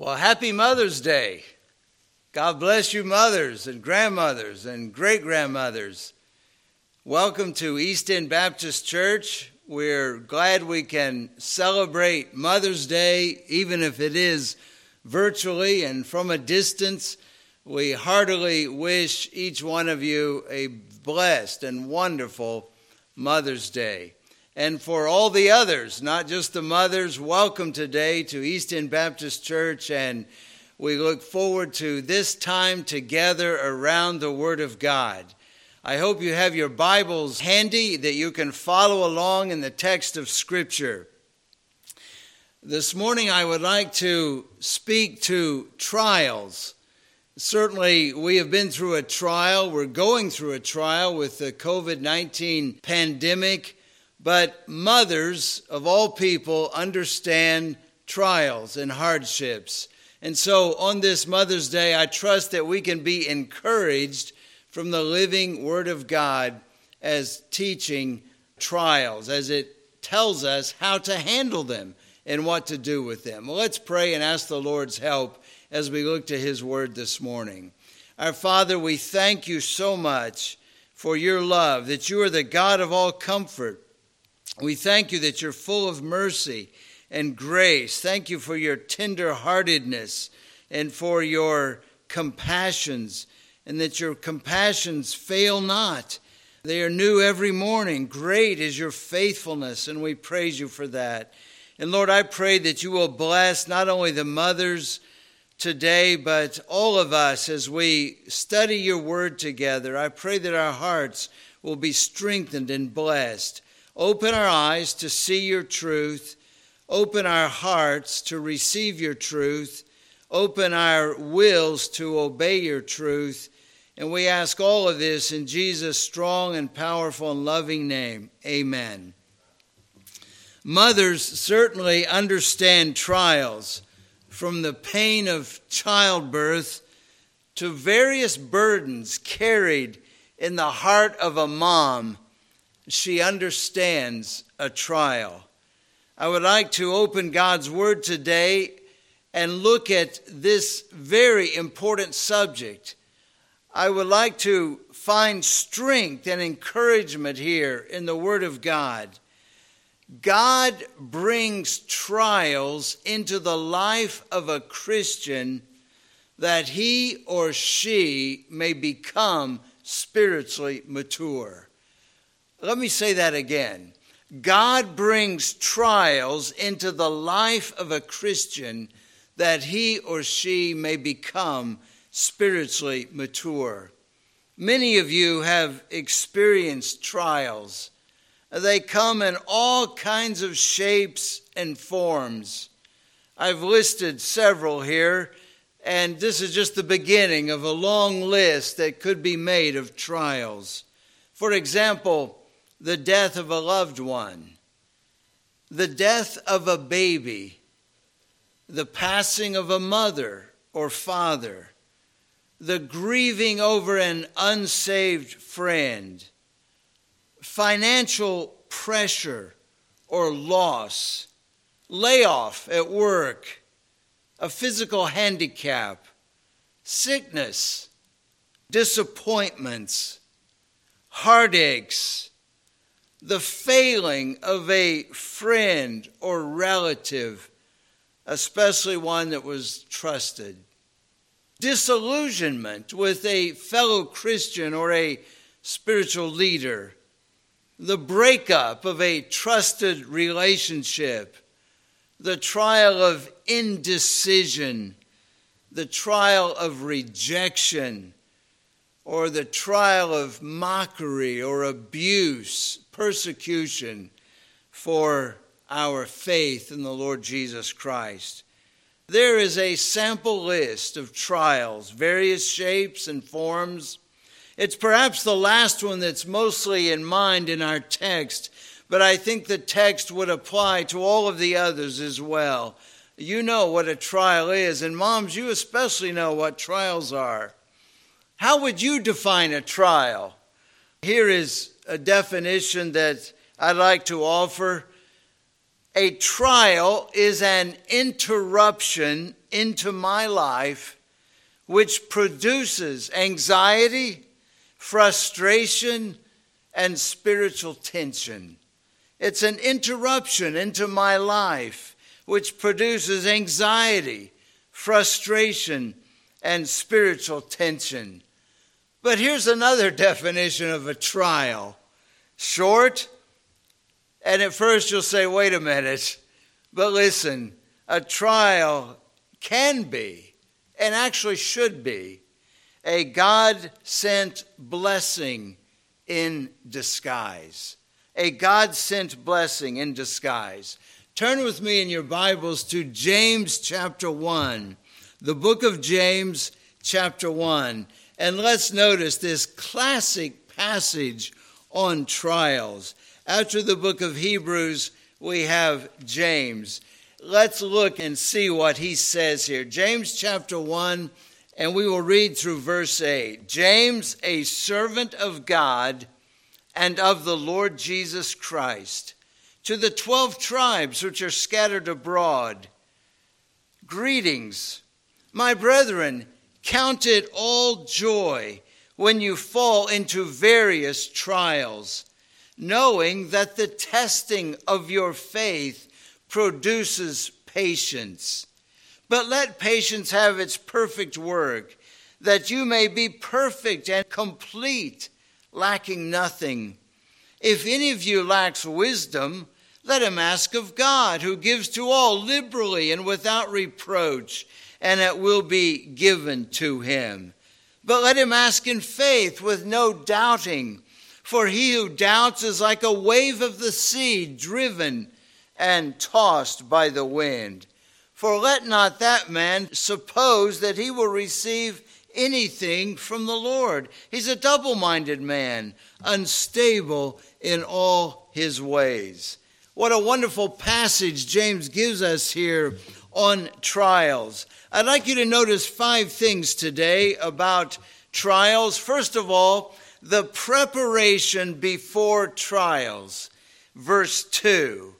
Well, happy Mother's Day. God bless you mothers and grandmothers and great-grandmothers. Welcome to East End Baptist Church. We're glad we can celebrate Mother's Day, even if it is virtually and from a distance. We heartily wish each one of you a blessed and wonderful Mother's Day. And for all the others, not just the mothers, welcome today to East End Baptist Church, and we look forward to this time together around the Word of God. I hope you have your Bibles handy that you can follow along in the text of Scripture. This morning I would like to speak to trials. Certainly we have been through a trial. We're going through a trial with the COVID-19 pandemic. But mothers of all people understand trials and hardships. And so on this Mother's Day, I trust that we can be encouraged from the living Word of God as teaching trials, as it tells us how to handle them and what to do with them. Well, let's pray and ask the Lord's help as we look to His Word this morning. Our Father, we thank you so much for your love, that you are the God of all comfort. We thank you that you're full of mercy and grace. Thank you for your tender-heartedness and for your compassions, and that your compassions fail not. They are new every morning. Great is your faithfulness, and we praise you for that. And Lord, I pray that you will bless not only the mothers today, but all of us as we study your word together. I pray that our hearts will be strengthened and blessed. Open our eyes to see your truth. Open our hearts to receive your truth. Open our wills to obey your truth. And we ask all of this in Jesus' strong and powerful and loving name. Amen. Mothers certainly understand trials, from the pain of childbirth to various burdens carried in the heart of a mom. She understands a trial. I would like to open God's Word today and look at this very important subject. I would like to find strength and encouragement here in the Word of God. God brings trials into the life of a Christian that he or she may become spiritually mature. Let me say that again. God brings trials into the life of a Christian that he or she may become spiritually mature. Many of you have experienced trials. They come in all kinds of shapes and forms. I've listed several here, and this is just the beginning of a long list that could be made of trials. For example, the death of a loved one, the death of a baby, the passing of a mother or father, the grieving over an unsaved friend, financial pressure or loss, layoff at work, a physical handicap, sickness, disappointments, heartaches, the failing of a friend or relative, especially one that was trusted, disillusionment with a fellow Christian or a spiritual leader, the breakup of a trusted relationship, the trial of indecision, the trial of rejection, or the trial of mockery or abuse, persecution for our faith in the Lord Jesus Christ. There is a sample list of trials, various shapes and forms. It's perhaps the last one that's mostly in mind in our text, but I think the text would apply to all of the others as well. You know what a trial is, and moms, you especially know what trials are. How would you define a trial? Here is a definition that I'd like to offer. A trial is an interruption into my life which produces anxiety, frustration, and spiritual tension. It's an interruption into my life which produces anxiety, frustration, and spiritual tension. But here's another definition of a trial. Short, and at first you'll say, wait a minute, but listen, a trial can be, and actually should be, a God-sent blessing in disguise. A God-sent blessing in disguise. Turn with me in your Bibles to James chapter 1, the book of James chapter 1. And let's notice this classic passage on trials. After the book of Hebrews, we have James. Let's look and see what he says here. James chapter 1, and we will read through verse 8. James, a servant of God and of the Lord Jesus Christ, to the 12 tribes which are scattered abroad, greetings. My brethren, count it all joy when you fall into various trials, knowing that the testing of your faith produces patience. But let patience have its perfect work, that you may be perfect and complete, lacking nothing. If any of you lacks wisdom, let him ask of God, who gives to all liberally and without reproach, and it will be given to him. But let him ask in faith with no doubting, for he who doubts is like a wave of the sea, driven and tossed by the wind. For let not that man suppose that he will receive anything from the Lord. He's a double-minded man, unstable in all his ways. What a wonderful passage James gives us here on trials. I'd like you to notice 5 things today about trials. First of all, the preparation before trials. Verse 2.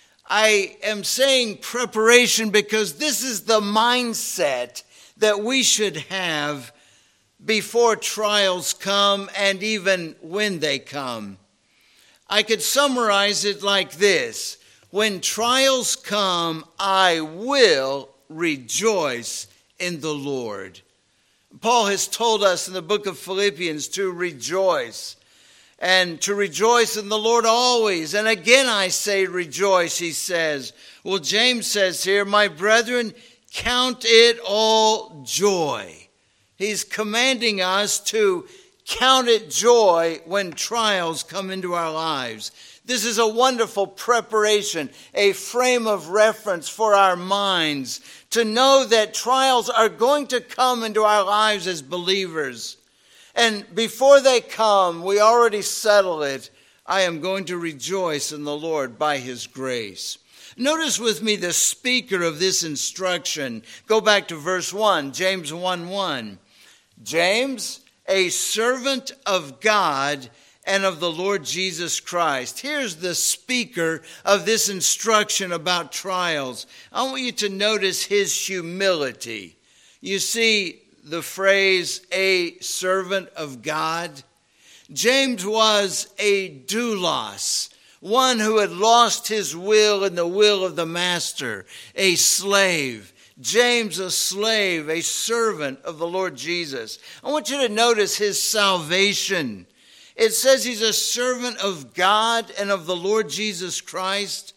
I am saying preparation because this is the mindset that we should have before trials come and even when they come. I could summarize it like this. When trials come, I will rejoice in the Lord. Paul has told us in the book of Philippians to rejoice. And to rejoice in the Lord always. And again I say rejoice, he says. Well, James says here, my brethren, count it all joy. He's commanding us to count it joy when trials come into our lives. This is a wonderful preparation, a frame of reference for our minds to know that trials are going to come into our lives as believers. And before they come, we already settle it. I am going to rejoice in the Lord by his grace. Notice with me the speaker of this instruction. Go back to verse 1, James 1:1. James, a servant of God and of the Lord Jesus Christ. Here's the speaker of this instruction about trials. I want you to notice his humility. You see the phrase, a servant of God. James was a doulos, one who had lost his will in the will of the master, a slave. James, a slave, a servant of the Lord Jesus. I want you to notice his salvation. It says he's a servant of God and of the Lord Jesus Christ.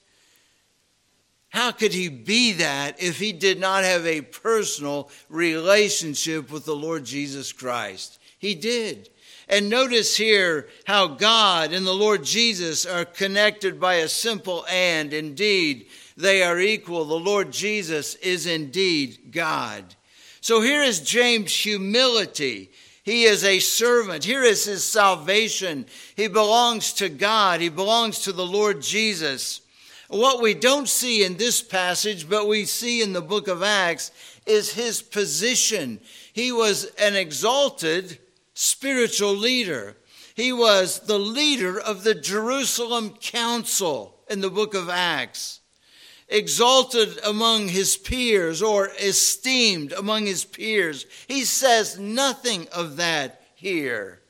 How could he be that if he did not have a personal relationship with the Lord Jesus Christ? He did. And notice here how God and the Lord Jesus are connected by a simple and. Indeed, they are equal. The Lord Jesus is indeed God. So here is James' humility. He is a servant. Here is his salvation. He belongs to God. He belongs to the Lord Jesus. What we don't see in this passage, but we see in the book of Acts, is his position. He was an exalted spiritual leader. He was the leader of the Jerusalem Council in the book of Acts. exalted among his peers or esteemed among his peers. He says nothing of that here.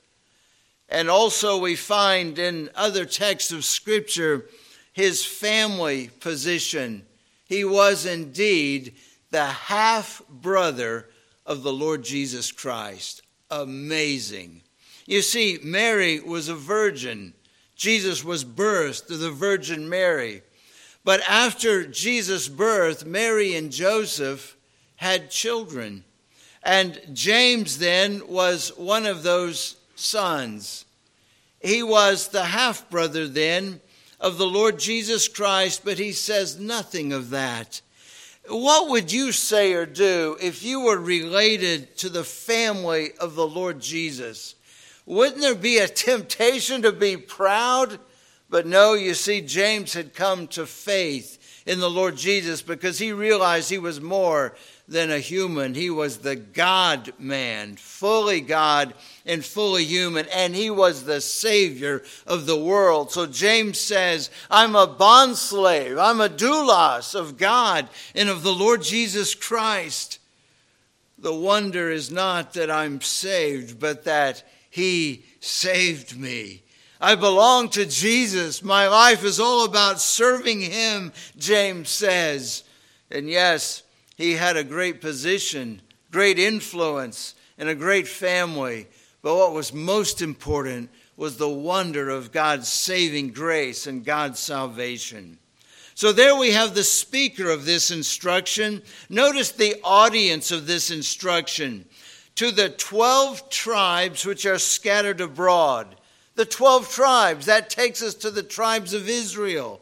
And also we find in other texts of Scripture his family position. He was indeed the half-brother of the Lord Jesus Christ. Amazing. You see, Mary was a virgin. Jesus was birthed to the Virgin Mary. But after Jesus' birth, Mary and Joseph had children. And James then was one of those sons. He was the half-brother then of the Lord Jesus Christ, but he says nothing of that. What would you say or do if you were related to the family of the Lord Jesus? Wouldn't there be a temptation to be proud? But no, you see, James had come to faith in the Lord Jesus because he realized he was more than a human. He was the God-man, fully God and fully human, and he was the Savior of the world. So James says, I'm a bondslave, I'm a doulos of God and of the Lord Jesus Christ. The wonder is not that I'm saved, but that he saved me. I belong to Jesus. My life is all about serving him, James says. And yes, he had a great position, great influence, and a great family. But what was most important was the wonder of God's saving grace and God's salvation. So there we have the speaker of this instruction. Notice the audience of this instruction. To the 12 tribes which are scattered abroad. The 12 tribes, that takes us to the tribes of Israel.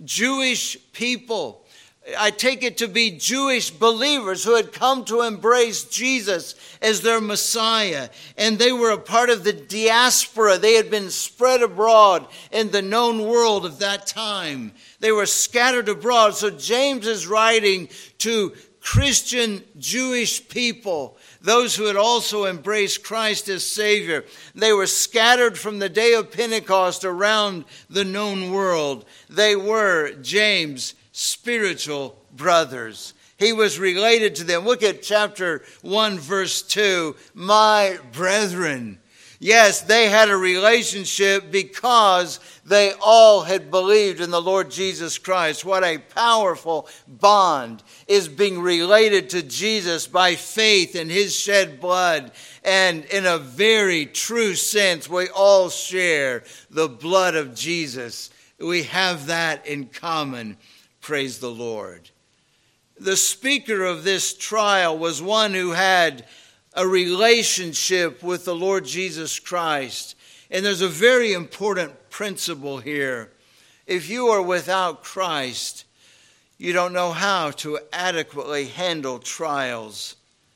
Jewish people. I take it to be Jewish believers who had come to embrace Jesus as their Messiah. And they were a part of the diaspora. They had been spread abroad in the known world of that time. They were scattered abroad. So James is writing to Christian Jewish people, those who had also embraced Christ as Savior. They were scattered from the day of Pentecost around the known world. They were, James, spiritual brothers. He was related to them. Look at chapter 1, verse 2. My brethren. Yes, they had a relationship because they all had believed in the Lord Jesus Christ. What a powerful bond is being related to Jesus by faith in his shed blood. And in a very true sense, we all share the blood of Jesus. We have that in common. Praise the Lord. The speaker of this trial was one who had a relationship with the Lord Jesus Christ. And there's a very important principle here. If you are without Christ, you don't know how to adequately handle trials.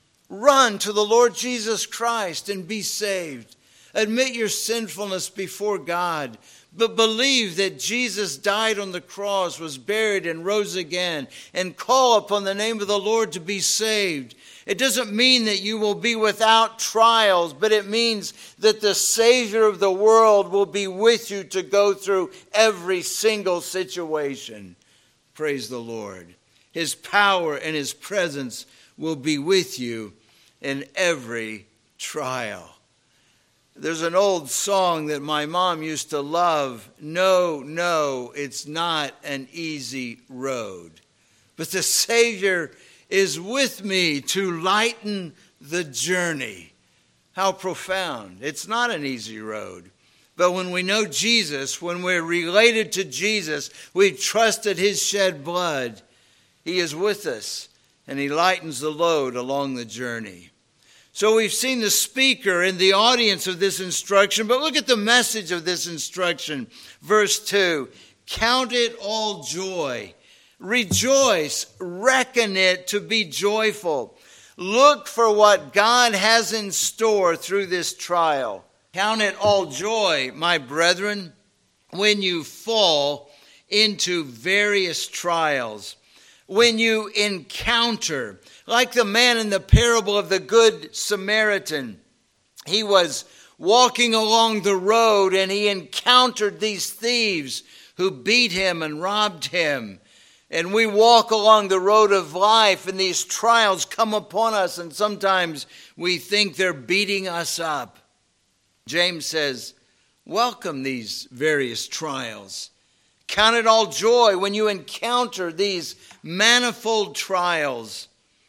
Run to the Lord Jesus Christ and be saved. Admit your sinfulness before God, but believe that Jesus died on the cross, was buried, and rose again, and call upon the name of the Lord to be saved. It doesn't mean that you will be without trials, but it means that the Savior of the world will be with you to go through every single situation. Praise the Lord. His power and his presence will be with you in every trial. There's an old song that my mom used to love. No, it's not an easy road. But the Savior is with me to lighten the journey. How profound. It's not an easy road. But when we know Jesus, when we're related to Jesus, we've trusted his shed blood, he is with us and he lightens the load along the journey. So we've seen the speaker and the audience of this instruction, but look at the message of this instruction. Verse 2, count it all joy. Rejoice, reckon it to be joyful. Look for what God has in store through this trial. Count it all joy, my brethren, when you fall into various trials. When you encounter, like the man in the parable of the Good Samaritan, he was walking along the road and he encountered these thieves who beat him and robbed him. And we walk along the road of life, and these trials come upon us, and sometimes we think they're beating us up. James says, welcome these various trials. Count it all joy when you encounter these manifold trials.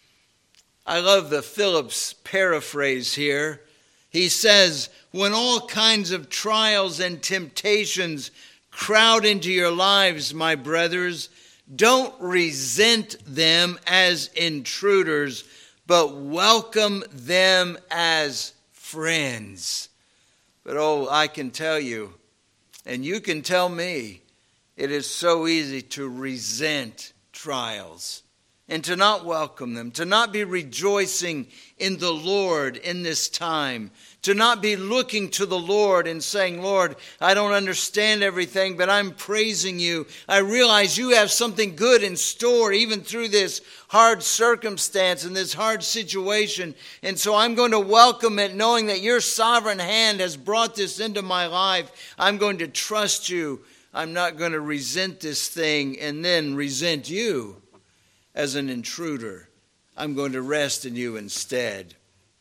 I love the Phillips paraphrase here. He says, when all kinds of trials and temptations crowd into your lives, my brothers, don't resent them as intruders, but welcome them as friends. But I can tell you, and you can tell me, it is so easy to resent trials and to not welcome them, to not be rejoicing in the Lord in this time, to not be looking to the Lord and saying, Lord, I don't understand everything, but I'm praising you. I realize you have something good in store even through this hard circumstance and this hard situation. And so I'm going to welcome it knowing that your sovereign hand has brought this into my life. I'm going to trust you. I'm not going to resent this thing and then resent you as an intruder. I'm going to rest in you instead.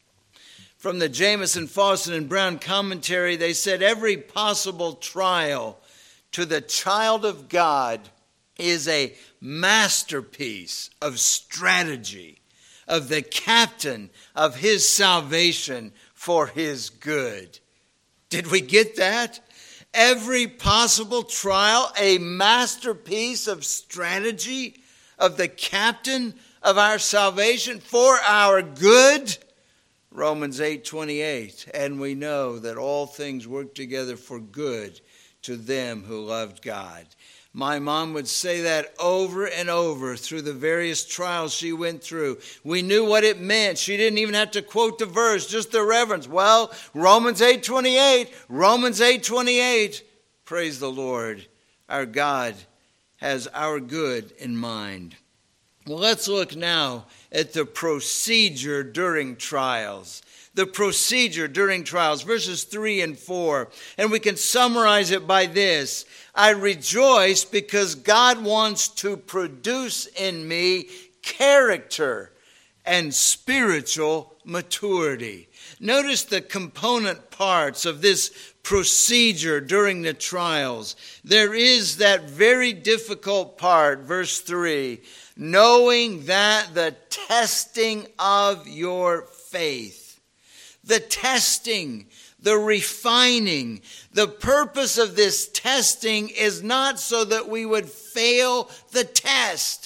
From the Jamieson, Faustin, and Brown commentary, they said every possible trial to the child of God is a masterpiece of strategy of the captain of his salvation for his good. Did we get that? Every possible trial, a masterpiece of strategy of the captain of our salvation for our good. Romans 8:28, and we know that all things work together for good to them who loved God. My mom would say that over and over through the various trials she went through. We knew what it meant. She didn't even have to quote the verse, just the reverence. Well, Romans 8:28, Romans 8:28. Praise the Lord. Our God has our good in mind. Well, let's look now at the procedure during trials. The procedure during trials, verses 3 and 4. And we can summarize it by this. I rejoice because God wants to produce in me character and spiritual maturity. Notice the component parts of this procedure during the trials. There is that very difficult part, verse 3, knowing that the testing of your faith, the testing, the refining, the purpose of this testing is not so that we would fail the test.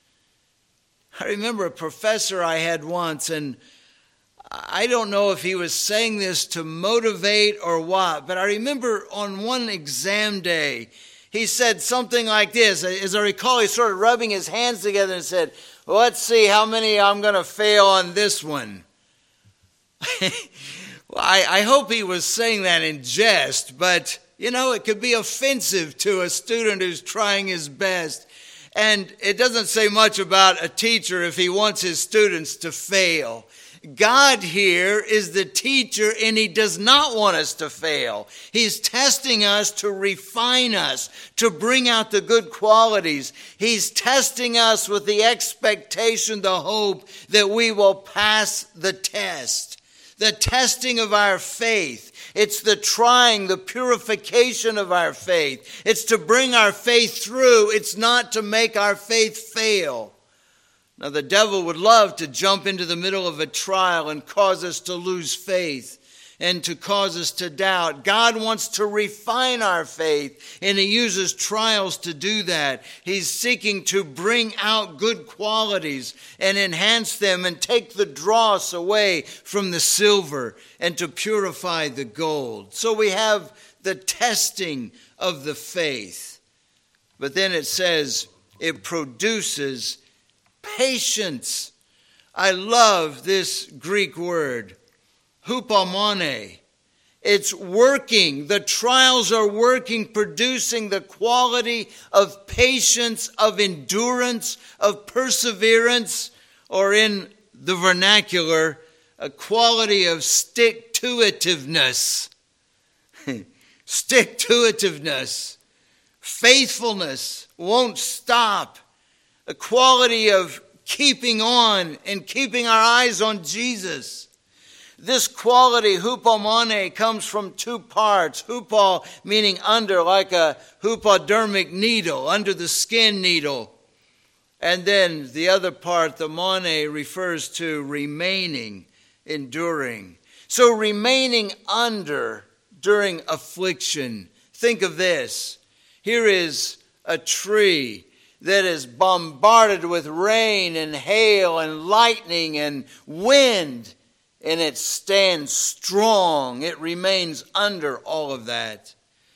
I remember a professor I had once, and I don't know if he was saying this to motivate or what, but I remember on one exam day, he said something like this. As I recall, he started rubbing his hands together and said, well, let's see how many I'm going to fail on this one. Well, I hope he was saying that in jest, but, it could be offensive to a student who's trying his best. And it doesn't say much about a teacher if he wants his students to fail. God here is the teacher, and he does not want us to fail. He's testing us to refine us, to bring out the good qualities. He's testing us with the expectation, the hope that we will pass the test. The testing of our faith. It's the trying, the purification of our faith. It's to bring our faith through. It's not to make our faith fail. Now, the devil would love to jump into the middle of a trial and cause us to lose faith and to cause us to doubt. God wants to refine our faith, and he uses trials to do that. He's seeking to bring out good qualities and enhance them and take the dross away from the silver and to purify the gold. So we have the testing of the faith. But then it says it produces patience. I love this Greek word, hupomone. It's working. The trials are working, producing the quality of patience, of endurance, of perseverance, or in the vernacular, a quality of stick-to-itiveness. Stick-to-itiveness. Faithfulness won't stop. a quality of keeping on and keeping our eyes on Jesus. This quality, hupomone, comes from two parts. Hupo meaning under, like a hypodermic needle, under the skin needle. And then the other part, the mone, refers to remaining, enduring. So remaining under during affliction. Think of this. Here is a tree that is bombarded with rain and hail and lightning and wind, and it stands strong. It remains under all of that.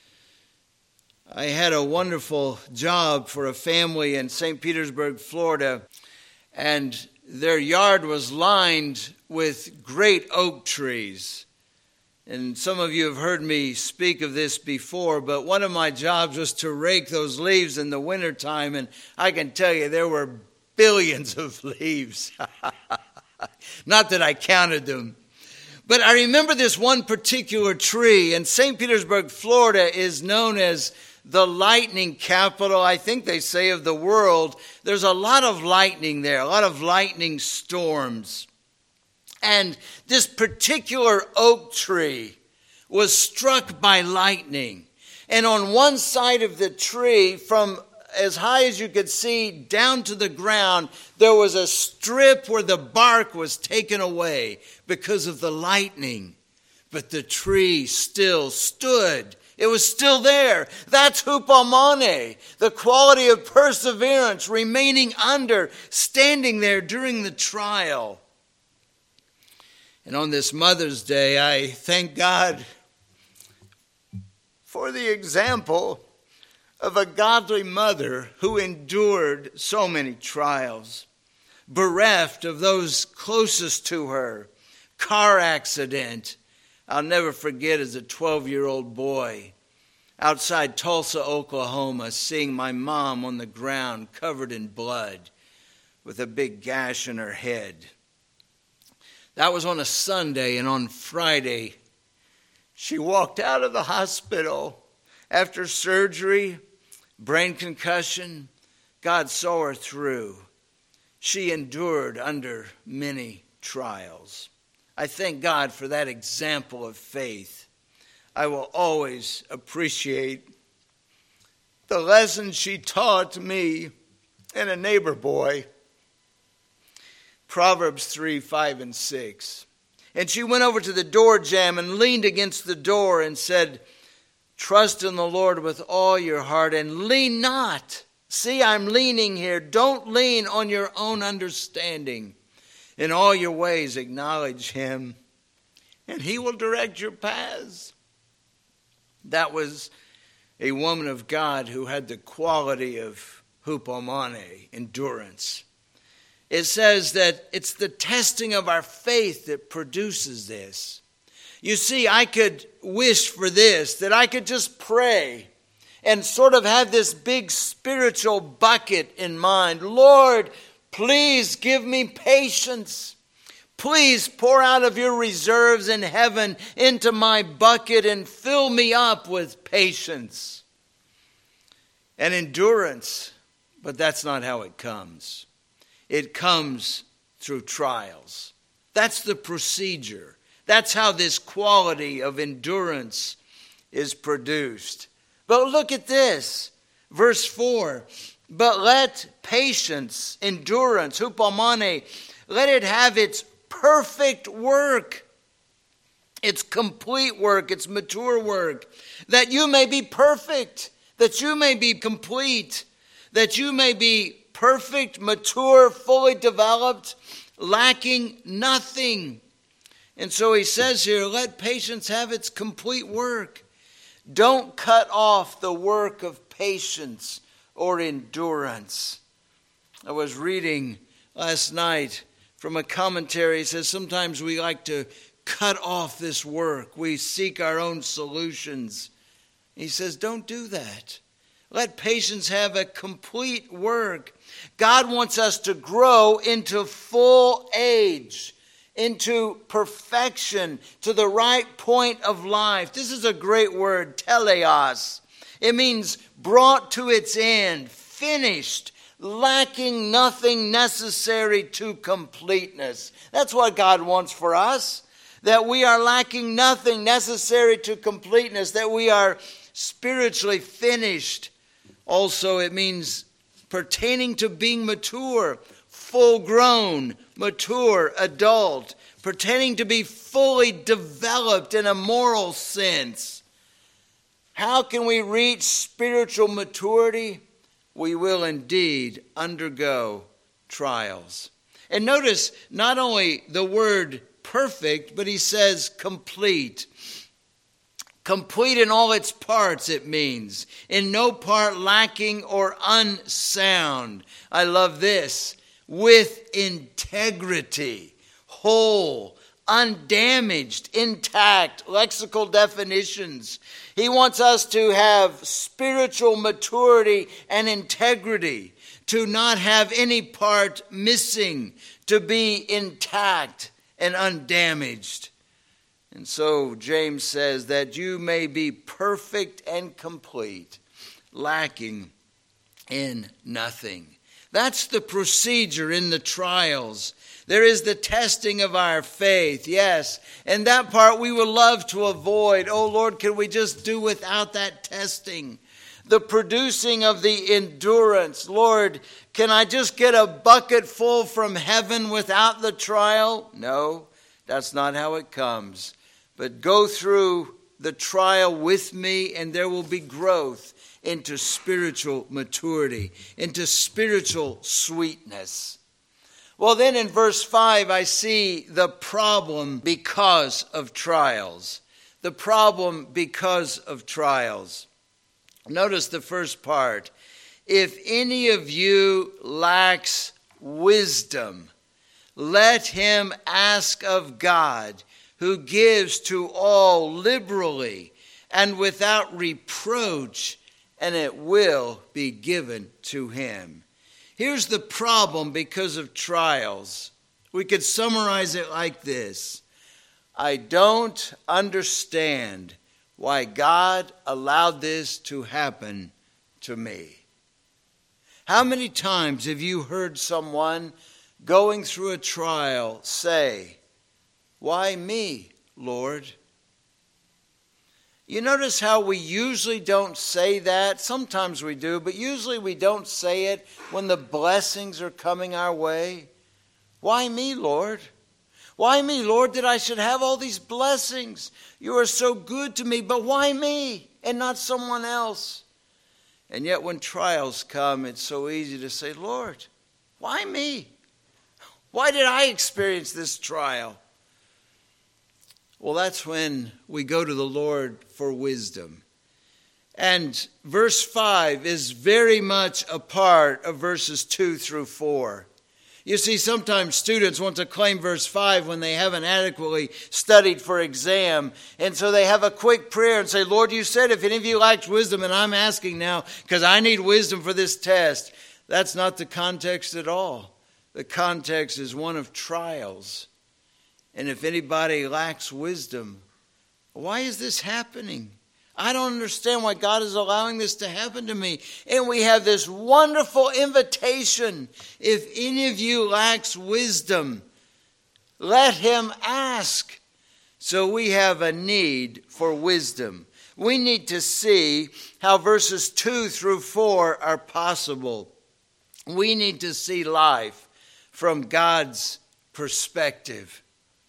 I had a wonderful job for a family in St. Petersburg, Florida, and their yard was lined with great oak trees. And some of you have heard me speak of this before, but one of my jobs was to rake those leaves in the wintertime, and I can tell you there were billions of leaves. Not that I counted them. But I remember this one particular tree, and St. Petersburg, Florida is known as the lightning capital, I think they say, of the world. There's a lot of lightning there, a lot of lightning storms. And this particular oak tree was struck by lightning. And on one side of the tree, from as high as you could see down to the ground, there was a strip where the bark was taken away because of the lightning. But the tree still stood. It was still there. That's hupomone, the quality of perseverance, remaining under, standing there during the trial. And on this Mother's Day, I thank God for the example of a godly mother who endured so many trials, bereft of those closest to her, car accident. I'll never forget as a 12-year-old boy outside Tulsa, Oklahoma, seeing my mom on the ground covered in blood with a big gash in her head. That was on a Sunday, and on Friday, she walked out of the hospital after surgery, brain concussion. God saw her through. She endured under many trials. I thank God for that example of faith. I will always appreciate the lesson she taught me and a neighbor boy. Proverbs 3, 5, and 6. And she went over to the door jamb and leaned against the door and said, "Trust in the Lord with all your heart and lean not." See, I'm leaning here. Don't lean on your own understanding. In all your ways acknowledge him, and he will direct your paths. That was a woman of God who had the quality of hupomone, endurance. It says that it's the testing of our faith that produces this. You see, I could wish for this, that I could just pray and sort of have this big spiritual bucket in mind. Lord, please give me patience. Please pour out of your reserves in heaven into my bucket and fill me up with patience and endurance. But that's not how it comes. It comes through trials. That's the procedure. That's how this quality of endurance is produced. But look at this, verse 4. But let patience, endurance, hupomone, let it have its perfect work, its complete work, its mature work, that you may be perfect, that you may be complete, that you may be perfect, mature, fully developed, lacking nothing. And so he says here, let patience have its complete work. Don't cut off the work of patience or endurance. I was reading last night from a commentary. It says sometimes we like to cut off this work. We seek our own solutions. He says, don't do that. Let patience have a complete work. God wants us to grow into full age, into perfection, to the right point of life. This is a great word, teleos. It means brought to its end, finished, lacking nothing necessary to completeness. That's what God wants for us, that we are lacking nothing necessary to completeness, that we are spiritually finished. Also, it means pertaining to being mature, full grown, mature, adult, pertaining to be fully developed in a moral sense. How can we reach spiritual maturity? We will indeed undergo trials. And notice not only the word perfect, but he says complete. Complete in all its parts, it means. In no part lacking or unsound. I love this. With integrity, whole, undamaged, intact, lexical definitions. He wants us to have spiritual maturity and integrity, to not have any part missing, to be intact and undamaged. And so James says that you may be perfect and complete, lacking in nothing. That's the procedure in the trials. There is the testing of our faith, yes. And that part we would love to avoid. Oh Lord, can we just do without that testing? The producing of the endurance. Lord, can I just get a bucket full from heaven without the trial? No, that's not how it comes. But go through the trial with me and there will be growth into spiritual maturity, into spiritual sweetness. Well, then in verse 5, I see the problem because of trials. The problem because of trials. Notice the first part. If any of you lacks wisdom, let him ask of God, who gives to all liberally and without reproach, and it will be given to him. Here's the problem because of trials. We could summarize it like this. I don't understand why God allowed this to happen to me. How many times have you heard someone going through a trial say, "Why me, Lord?" You notice how we usually don't say that? Sometimes we do, but usually we don't say it when the blessings are coming our way. Why me, Lord? Why me, Lord, that I should have all these blessings? You are so good to me, but why me and not someone else? And yet when trials come, it's so easy to say, Lord, why me? Why did I experience this trial? Well, that's when we go to the Lord for wisdom. And verse 5 is very much a part of verses 2 through 4. You see, sometimes students want to claim verse 5 when they haven't adequately studied for exam. And so they have a quick prayer and say, Lord, you said if any of you lacks wisdom, and I'm asking now because I need wisdom for this test. That's not the context at all. The context is one of trials. And if anybody lacks wisdom, why is this happening? I don't understand why God is allowing this to happen to me. And we have this wonderful invitation. If any of you lacks wisdom, let him ask. So we have a need for wisdom. We need to see how verses 2 through 4 are possible. We need to see life from God's perspective.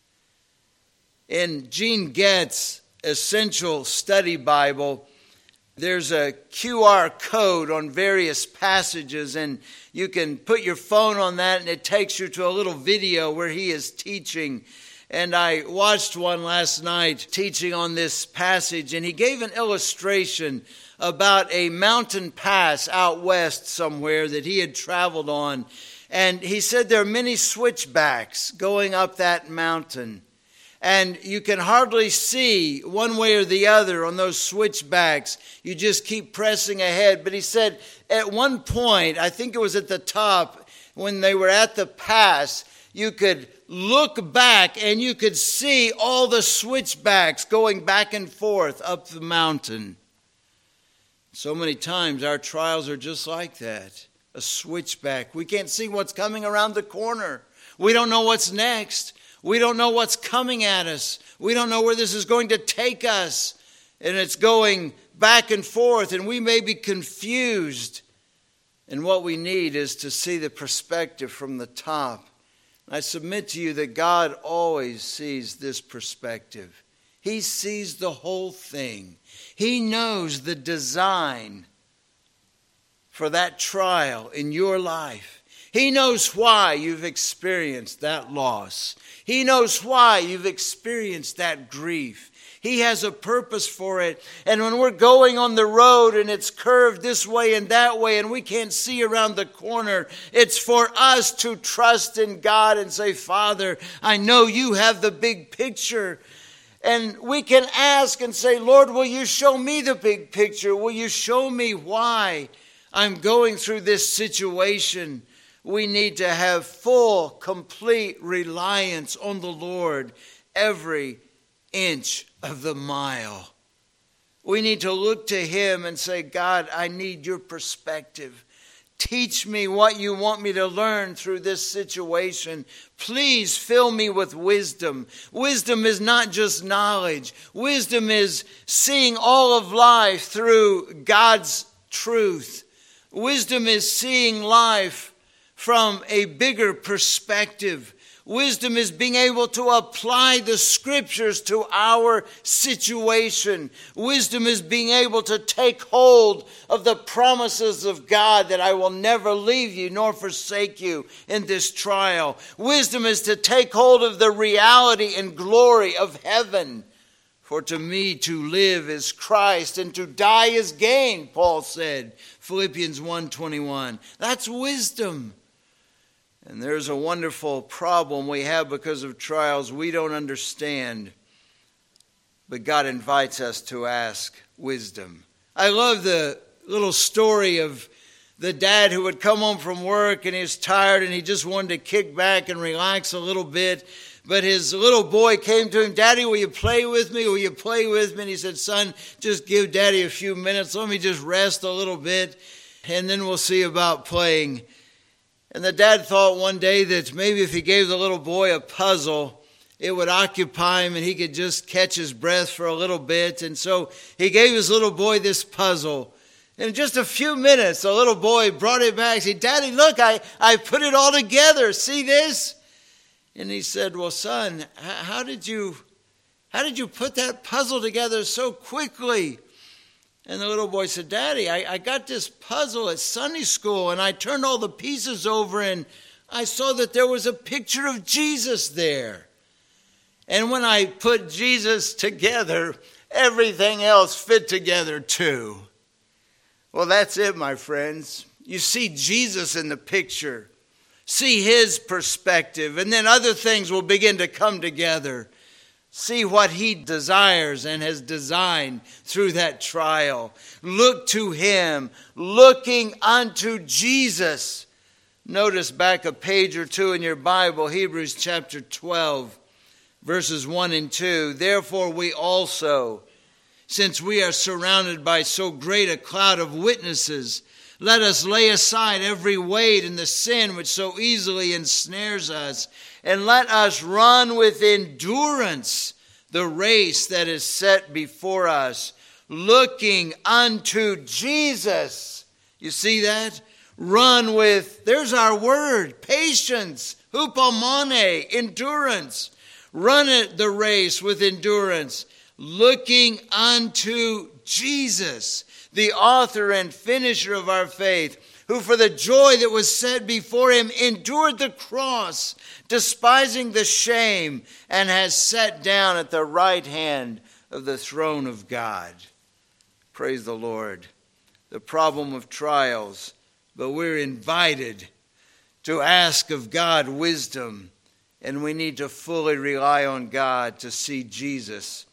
In Gene Gett's Essential Study Bible, there's a QR code on various passages, and you can put your phone on that, and it takes you to a little video where he is teaching. And I watched one last night teaching on this passage, and he gave an illustration about a mountain pass out west somewhere that he had traveled on. And he said there are many switchbacks going up that mountain. And you can hardly see one way or the other on those switchbacks. You just keep pressing ahead. But he said at one point, I think it was at the top, when they were at the pass, you could look back and you could see all the switchbacks going back and forth up the mountain. So many times our trials are just like that. a switchback. We can't see what's coming around the corner. We don't know what's next. We don't know what's coming at us. We don't know where this is going to take us. And it's going back and forth, and we may be confused. And what we need is to see the perspective from the top. I submit to you that God always sees this perspective. He sees the whole thing. He knows the design for that trial in your life. He knows why you've experienced that loss. He knows why you've experienced that grief. He has a purpose for it. And when we're going on the road and it's curved this way and that way and we can't see around the corner, it's for us to trust in God and say, Father, I know you have the big picture. And we can ask and say, Lord, will you show me the big picture? Will you show me why I'm going through this situation? We need to have full, complete reliance on the Lord every inch of the mile. We need to look to Him and say, God, I need your perspective. Teach me what you want me to learn through this situation. Please fill me with wisdom. Wisdom is not just knowledge. Wisdom is seeing all of life through God's truth. Wisdom is seeing life from a bigger perspective. Wisdom is being able to apply the scriptures to our situation. Wisdom is being able to take hold of the promises of God that I will never leave you nor forsake you in this trial. Wisdom is to take hold of the reality and glory of heaven. For to me to live is Christ and to die is gain, Paul said, Philippians 1:21. That's wisdom. And there's a wonderful problem we have because of trials we don't understand. But God invites us to ask wisdom. I love the little story of the dad who would come home from work and he was tired and he just wanted to kick back and relax a little bit. But his little boy came to him, Daddy, will you play with me? Will you play with me? And he said, son, just give Daddy a few minutes. Let me just rest a little bit and then we'll see about playing. And the dad thought one day that maybe if he gave the little boy a puzzle, it would occupy him and he could just catch his breath for a little bit. And so he gave his little boy this puzzle. And in just a few minutes, the little boy brought it back and said, Daddy, look, I put it all together. See this? And he said, well, son, how did you put that puzzle together so quickly? And the little boy said, Daddy, I got this puzzle at Sunday school and I turned all the pieces over and I saw that there was a picture of Jesus there. And when I put Jesus together, everything else fit together too. Well, that's it, my friends. You see Jesus in the picture. See His perspective, and then other things will begin to come together. See what He desires and has designed through that trial. Look to Him, looking unto Jesus. Notice back a page or two in your Bible, Hebrews chapter 12, verses 1 and 2. Therefore we also, since we are surrounded by so great a cloud of witnesses, let us lay aside every weight and the sin which so easily ensnares us, and let us run with endurance the race that is set before us, looking unto Jesus. You see that? Run with, there's our word, patience, hupomone, endurance. Run the race with endurance, looking unto Jesus, the author and finisher of our faith, who for the joy that was set before him endured the cross, despising the shame, and has sat down at the right hand of the throne of God. Praise the Lord. The problem of trials, but we're invited to ask of God wisdom, and we need to fully rely on God to see Jesus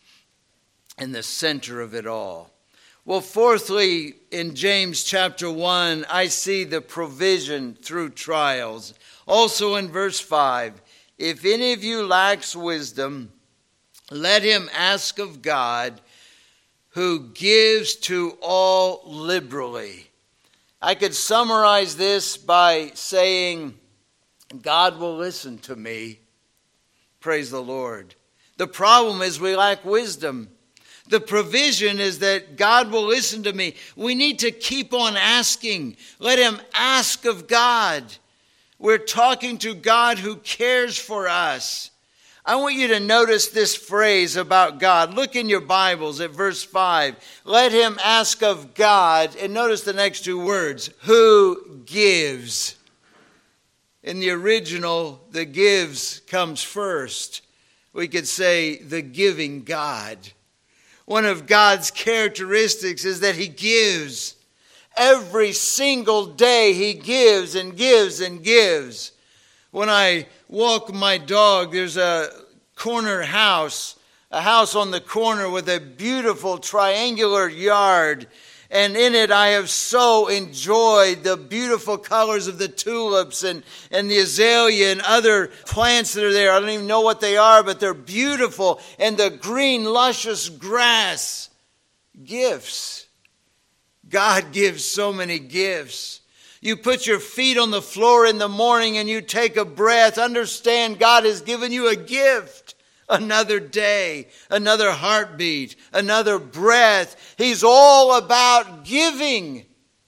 in the center of it all. Well, fourthly, in James chapter 1, I see the provision through trials. Also in verse 5, if any of you lacks wisdom, let him ask of God, who gives to all liberally I could summarize this by saying, God will listen to me. Praise the Lord. The problem is we lack wisdom. The provision is that God will listen to me. We need to keep on asking. Let him ask of God. We're talking to God who cares for us. I want you to notice this phrase about God. Look in your Bibles at verse 5. Let him ask of God. And notice the next two words. Who gives? In the original, the gives comes first. We could say the giving God. One of God's characteristics is that he gives. Every single day he gives and gives and gives. When I walk my dog, there's a corner house, a house on the corner with a beautiful triangular yard. And in it I have so enjoyed the beautiful colors of the tulips and the azalea and other plants that are there. I don't even know what they are, but they're beautiful. And the green, luscious grass. Gifts. God gives so many gifts. You put your feet on the floor in the morning and you take a breath. Understand God has given you a gift. Another day, another heartbeat, another breath. He's all about giving.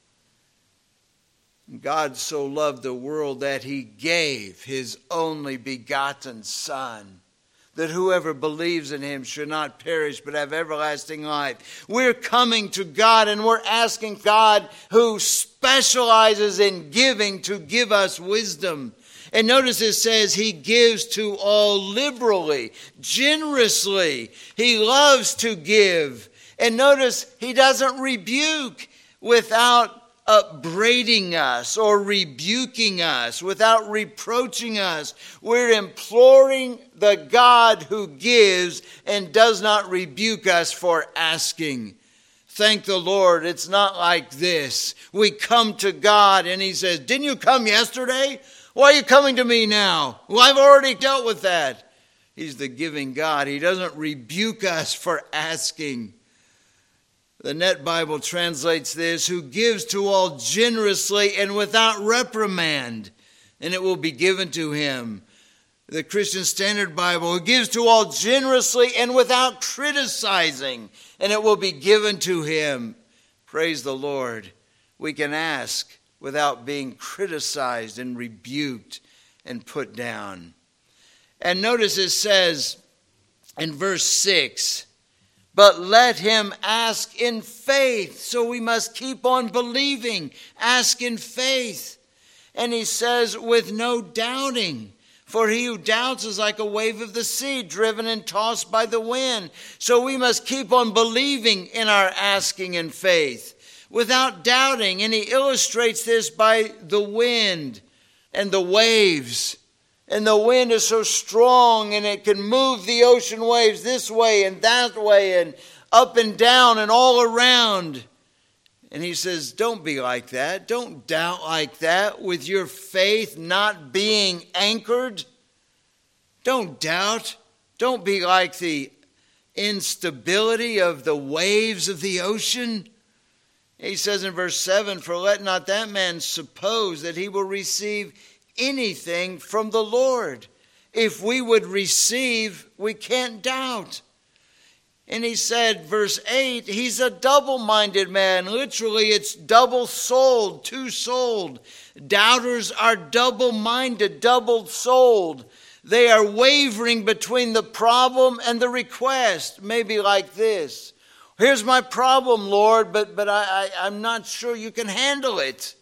God so loved the world that he gave his only begotten Son, that whoever believes in him should not perish but have everlasting life. We're coming to God and we're asking God, who specializes in giving, to give us wisdom. And notice it says he gives to all liberally, generously. He loves to give. And notice he doesn't rebuke without upbraiding us or rebuking us, without reproaching us. We're imploring the God who gives and does not rebuke us for asking. Thank the Lord, it's not like this. We come to God and he says, didn't you come yesterday? Why are you coming to me now? Well, I've already dealt with that. He's the giving God. He doesn't rebuke us for asking. The Net Bible translates this, who gives to all generously and without reprimand, and it will be given to him. The Christian Standard Bible, who gives to all generously and without criticizing, and it will be given to him. Praise the Lord. We can ask without being criticized and rebuked and put down. And notice it says in verse 6, but let him ask in faith. So we must keep on believing. Ask in faith. And he says, with no doubting. For he who doubts is like a wave of the sea, driven and tossed by the wind. So we must keep on believing in our asking in faith, without doubting. And he illustrates this by the wind and the waves. And the wind is so strong and it can move the ocean waves this way and that way and up and down and all around. And he says, don't be like that. Don't doubt like that with your faith not being anchored. Don't doubt. Don't be like the instability of the waves of the ocean. He says in verse 7, for let not that man suppose that he will receive anything from the Lord. If we would receive, we can't doubt. And he said, verse 8, he's a double-minded man. Literally, it's double-souled, two-souled. Doubters are double-minded, double-souled. They are wavering between the problem and the request. Maybe like this. Here's my problem, Lord, but I'm not sure you can handle it.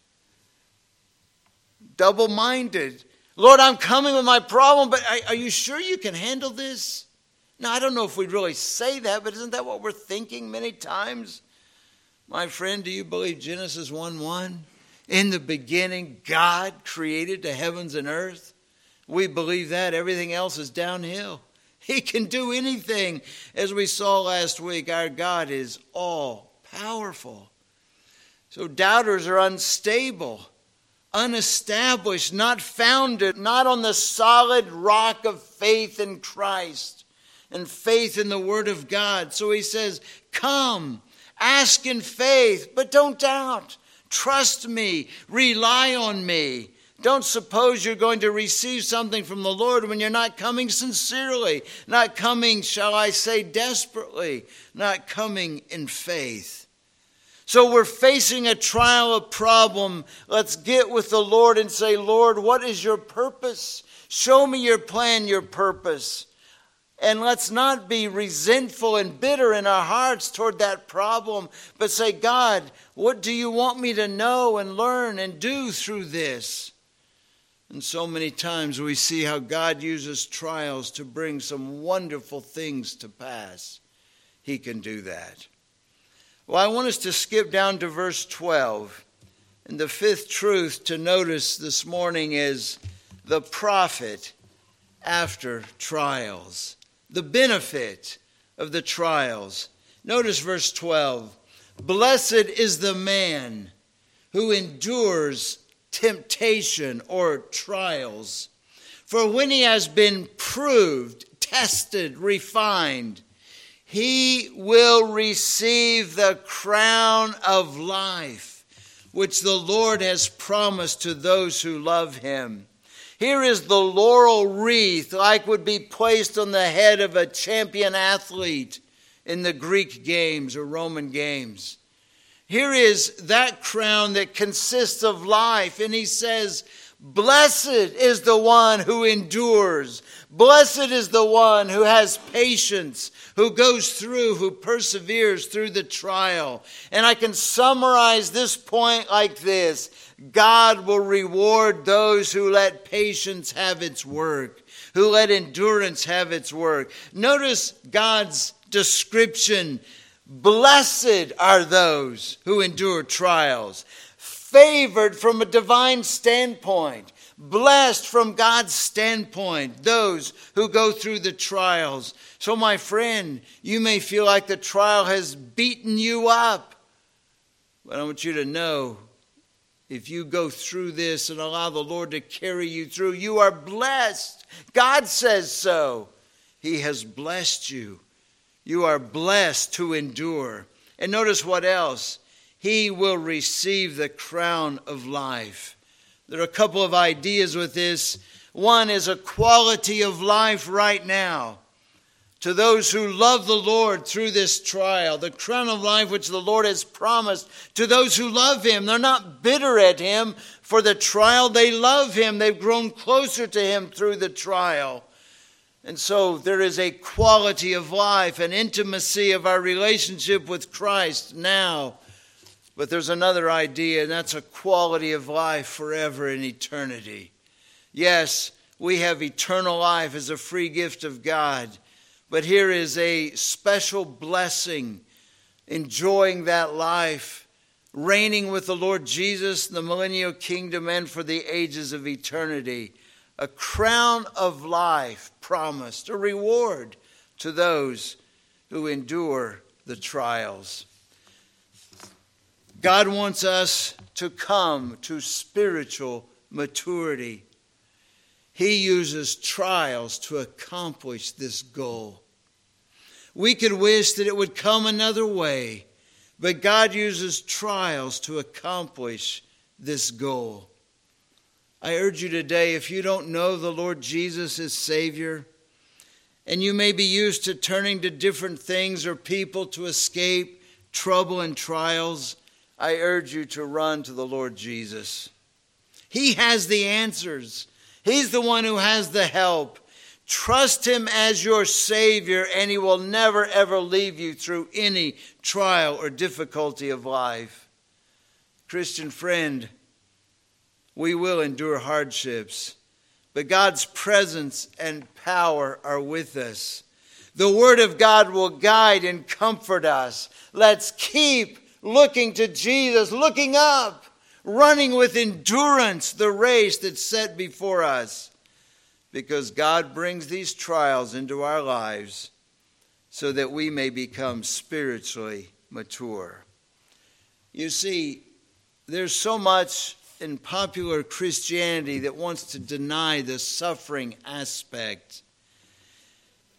Double-minded. Lord, I'm coming with my problem, but are you sure you can handle this? Now, I don't know if we'd really say that, but isn't that what we're thinking many times? My friend, do you believe Genesis 1:1? In the beginning, God created the heavens and earth. We believe that. Everything else is downhill. He can do anything. As we saw last week, our God is all-powerful. So doubters are unstable, unestablished, not founded, not on the solid rock of faith in Christ and faith in the Word of God. So he says, come, ask in faith, but don't doubt. Trust me. Rely on me. Don't suppose you're going to receive something from the Lord when you're not coming sincerely, not coming, shall I say, desperately, not coming in faith. So we're facing a trial, a problem. Let's get with the Lord and say, Lord, what is your purpose? Show me your plan, your purpose. And let's not be resentful and bitter in our hearts toward that problem, but say, God, what do you want me to know and learn and do through this? And so many times we see how God uses trials to bring some wonderful things to pass. He can do that. Well, I want us to skip down to verse 12. And the fifth truth to notice this morning is the profit after trials. The benefit of the trials. Notice verse 12. Blessed is the man who endures temptation or trials. For when he has been proved, tested, refined, he will receive the crown of life, which the Lord has promised to those who love him. Here is the laurel wreath, like would be placed on the head of a champion athlete in the Greek games or Roman games. Here is that crown that consists of life. And he says, blessed is the one who endures. Blessed is the one who has patience, who goes through, who perseveres through the trial. And I can summarize this point like this. God will reward those who let patience have its work, who let endurance have its work. Notice God's description. Blessed are those who endure trials. Favored from a divine standpoint. Blessed from God's standpoint. Those who go through the trials. So my friend, you may feel like the trial has beaten you up. But I want you to know, if you go through this and allow the Lord to carry you through, you are blessed. God says so. He has blessed you. You are blessed to endure. And notice what else. He will receive the crown of life. There are a couple of ideas with this. One is a quality of life right now. To those who love the Lord through this trial, the crown of life which the Lord has promised to those who love him. They're not bitter at him for the trial. They love him. They've grown closer to him through the trial. And so there is a quality of life, an intimacy of our relationship with Christ now. But there's another idea, and that's a quality of life forever in eternity. Yes, we have eternal life as a free gift of God. But here is a special blessing, enjoying that life, reigning with the Lord Jesus, the millennial kingdom, and for the ages of eternity. A crown of life promised, a reward to those who endure the trials. God wants us to come to spiritual maturity. He uses trials to accomplish this goal. We could wish that it would come another way, but God uses trials to accomplish this goal. I urge you today, if you don't know the Lord Jesus as Savior, and you may be used to turning to different things or people to escape trouble and trials, I urge you to run to the Lord Jesus. He has the answers. He's the one who has the help. Trust him as your Savior, and he will never, ever leave you through any trial or difficulty of life. Christian friend, we will endure hardships, but God's presence and power are with us. The Word of God will guide and comfort us. Let's keep looking to Jesus, looking up, running with endurance the race that's set before us, because God brings these trials into our lives so that we may become spiritually mature. You see, there's so much in popular Christianity that wants to deny the suffering aspect.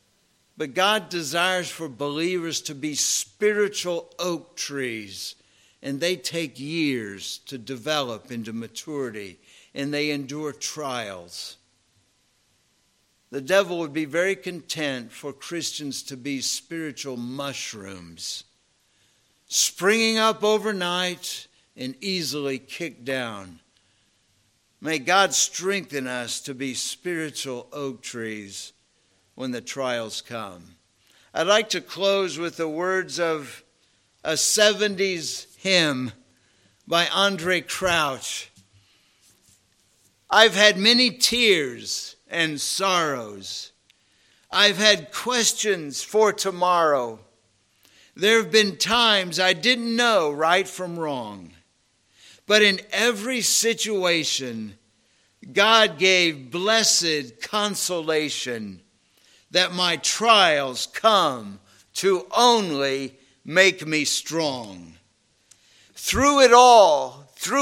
But God desires for believers to be spiritual oak trees and they take years to develop into maturity, and they endure trials. The devil would be very content for Christians to be spiritual mushrooms, springing up overnight and easily kicked down. May God strengthen us to be spiritual oak trees when the trials come. I'd like to close with the words of a 70s hymn by Andre Crouch. I've had many tears and sorrows. I've had questions for tomorrow. There have been times I didn't know right from wrong. But in every situation, God gave blessed consolation that my trials come to only make me strong. Through it all,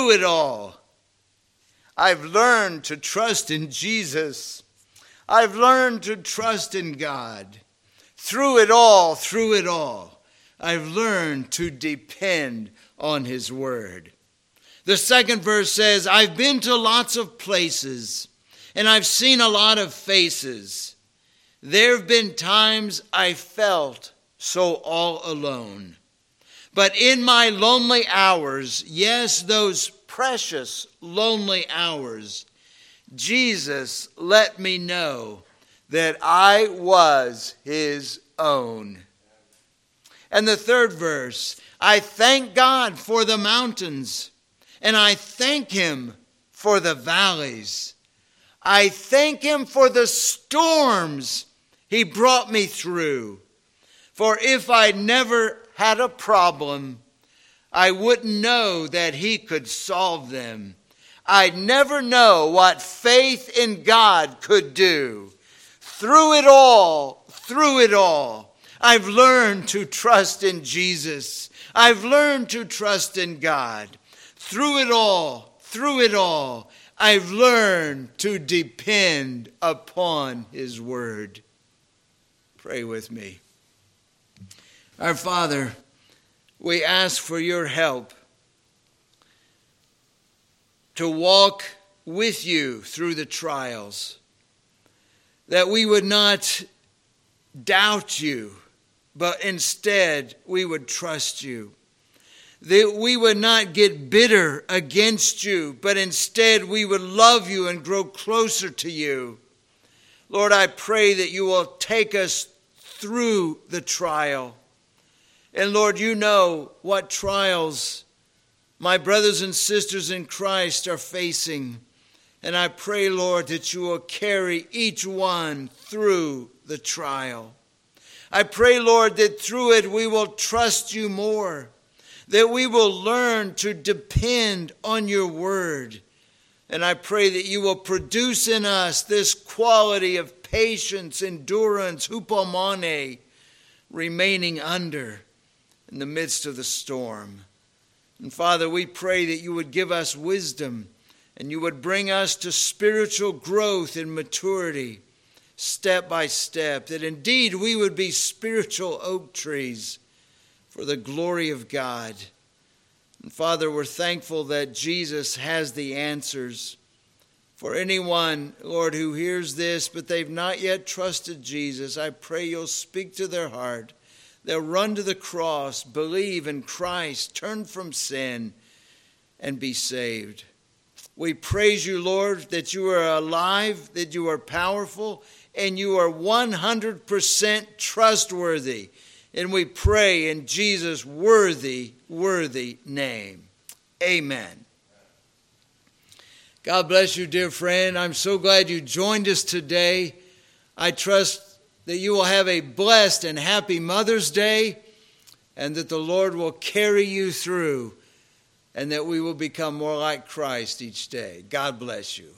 I've learned to trust in Jesus. I've learned to trust in God. Through it all, I've learned to depend on His Word. The second verse says, I've been to lots of places, and I've seen a lot of faces. There have been times I felt so all alone. But in my lonely hours, yes, those precious lonely hours, Jesus let me know that I was His own. And the third verse, I thank God for the mountains, and I thank Him for the valleys. I thank Him for the storms He brought me through. For if I never had a problem, I wouldn't know that He could solve them. I'd never know what faith in God could do. Through it all, I've learned to trust in Jesus. I've learned to trust in God. Through it all, I've learned to depend upon His Word. Pray with me. Our Father, we ask for your help to walk with you through the trials, that we would not doubt you, but instead we would trust you. That we would not get bitter against you, but instead we would love you and grow closer to you. Lord, I pray that you will take us through the trial. And Lord, you know what trials my brothers and sisters in Christ are facing. And I pray, Lord, that you will carry each one through the trial. I pray, Lord, that through it we will trust you more, that we will learn to depend on your word. And I pray that you will produce in us this quality of patience, endurance, hupomone, remaining under in the midst of the storm. And Father, we pray that you would give us wisdom and you would bring us to spiritual growth and maturity step by step, that indeed we would be spiritual oak trees for the glory of God. And Father, we're thankful that Jesus has the answers. For anyone, Lord, who hears this, but they've not yet trusted Jesus, I pray you'll speak to their heart. They'll run to the cross, believe in Christ, turn from sin, and be saved. We praise you, Lord, that you are alive, that you are powerful, and you are 100% trustworthy. And we pray in Jesus' worthy name. Amen. God bless you, dear friend. I'm so glad you joined us today. I trust that you will have a blessed and happy Mother's Day, and that the Lord will carry you through, and that we will become more like Christ each day. God bless you.